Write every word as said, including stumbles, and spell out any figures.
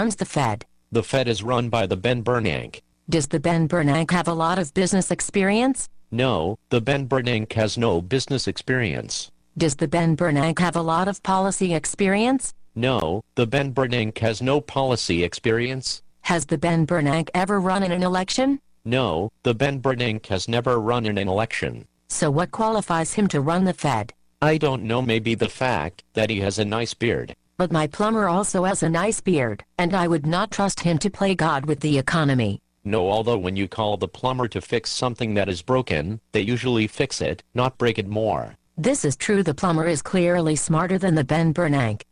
runs the Fed? The Fed is run by the Ben Bernanke. Does the Ben Bernanke have a lot of business experience? No, the Ben Bernanke has no business experience. Does the Ben Bernanke have a lot of policy experience? No, the Ben Bernanke has no policy experience. Has the Ben Bernanke ever run in an election? No, the Ben Bernanke has never run in an election. So what qualifies him to run the Fed? I don't know, maybe the fact that he has a nice beard. But my plumber also has a nice beard, and I would not trust him to play God with the economy. No, although when you call the plumber to fix something that is broken, they usually fix it, not break it more. This is true. The plumber is clearly smarter than the Ben Bernanke.